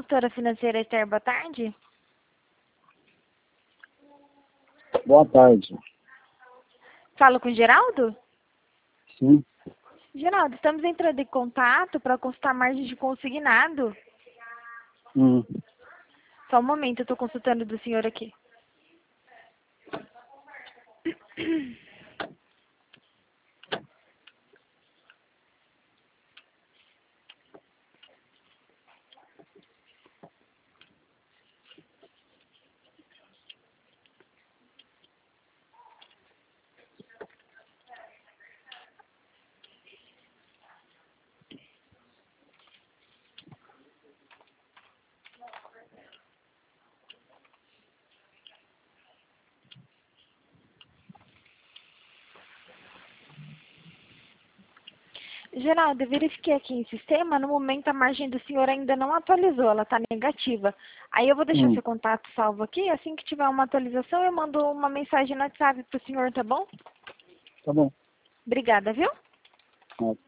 Corretora Financeira Esther, boa tarde. Boa tarde. Falo com o Geraldo? Sim. Geraldo, estamos entrando em contato para consultar margem de consignado. Só um momento, eu estou consultando do senhor aqui. Geraldo, eu verifiquei aqui em sistema, no momento a margem do senhor ainda não atualizou, ela está negativa. Aí eu vou deixar seu contato salvo aqui, assim que tiver uma atualização eu mando uma mensagem no WhatsApp para o senhor, tá bom? Tá bom. Obrigada, viu? Tá.